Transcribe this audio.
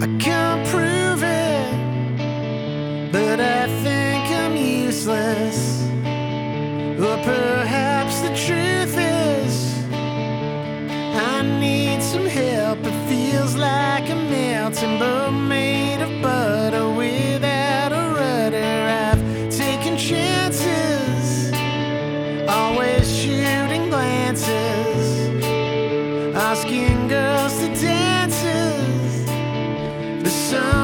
I can't prove it, but I think I'm useless. Or perhaps the truth is I need some help. It feels like a melting boat made of butter without a rudder. I've taken chances, always shooting glances, asking girls to dances. The sun